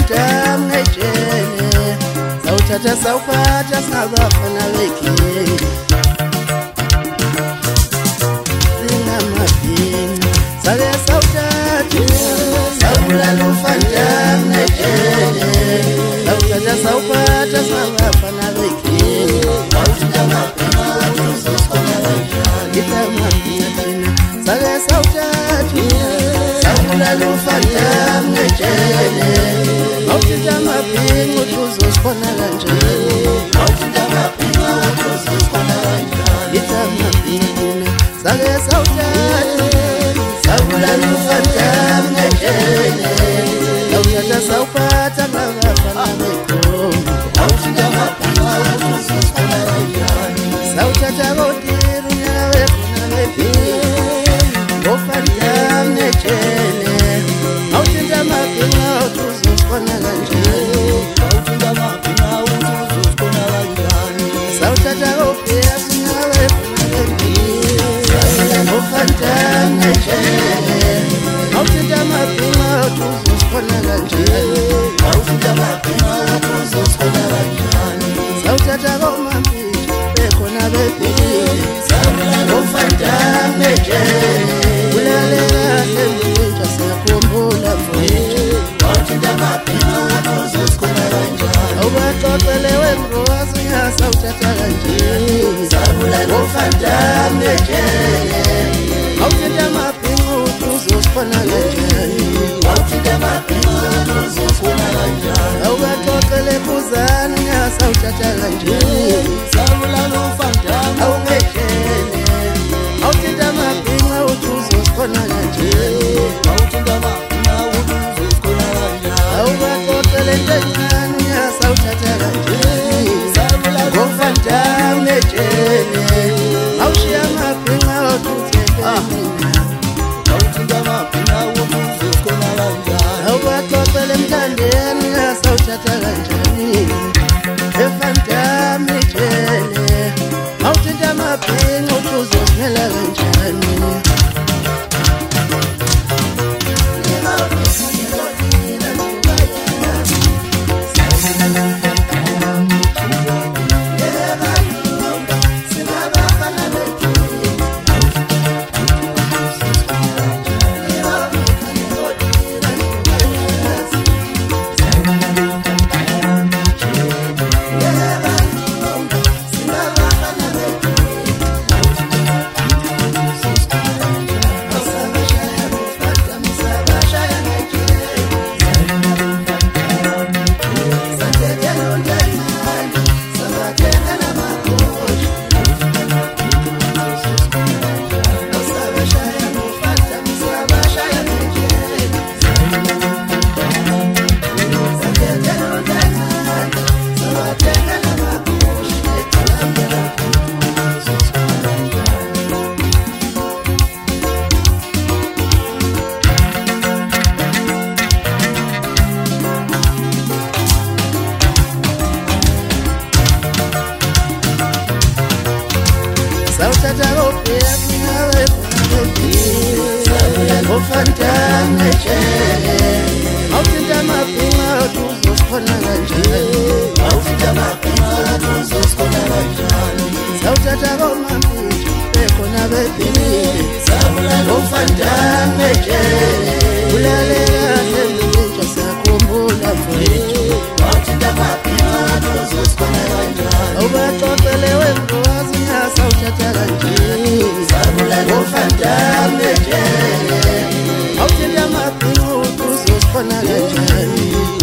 Ufanta mngejene Sawuthatha sawuphatha singabafana bekini Singamabhinqa Sake sawuthatha Sawubulala ufanta mngejene Sawuthatha sawuphatha singabafana bekini Sawuthatha amabhinqa uzosikona kanjani Ita amabhinqa thina Sake sawuthatha Sawubulala ufanta mngejene Sawuthatha amabhinqa uzosikona kanjani Sawuthatha amabhinqa uzosikona kanjani Ita amabhinqa Sake sawuthatha Sawubulala ufanta mngejene Sawuthatha sawuphatha ngabafana bekhomba Sawuthatha amabhinqa uzosikona kanjani Sawuthatha kodira unyaka wefuna bephila Ufanta mngejene Sawuthatha amabhinqa uzosikona kanjani Sawuthatha amabhinqa uzosikona kanjani Sawuthatha kodira unyaka wefuna bephila Ufanta mngejene Sawuthatha amabhinqa uzosikona kanjani Sawuthatha amabhinqa uzosikona kanjani Sawuthatha komambili bekhona bephila Ufanta mngejene Ulale kahle mfowethu siyakhumbula mfowethu Sawuthatha amabhinqa uzosikona kanjani Awubaxoxele wemrozi sawuthatha kanjani Ufanta mngejene Sawuthatha amabhinqa uzosikona kanjani Sawuthatha amabhinqa uzosikona kanjani Awubaxoxele khuzana sawuthatha kanjani Ufanta mngejene Sawuthatha amabhinqa uzosikona kanjani Sawuthatha amabhinqa uzosikona kanjani Awubaxoxele ntencane sawuthatha kanjani Ufanta mngejene Awushiya amabhinqa uthethele mina Sawuthatha amabhinqa uzosikona kanjani Awubaxoxele emthandeni sawuthatha kanjani Ufanta mngejene Awuthatha amabhinqa uzosimela kanjani Ufanta mngejene Awuthatha amabhinqa uzosikona kanjani Awuthatha amabhinqa uzosikona kanjani Sawuthatha komambili bekhona bephila Ufanta mngejene Ulale kahle mfowethu siyakhumbula mfowethu Awuthatha amabhinqa uzosikona kanjani Awubaxoxele wemrozi sawuthatha kanjani Ufanta mngejene Awuthatha amabhinqa uzosikona kanjani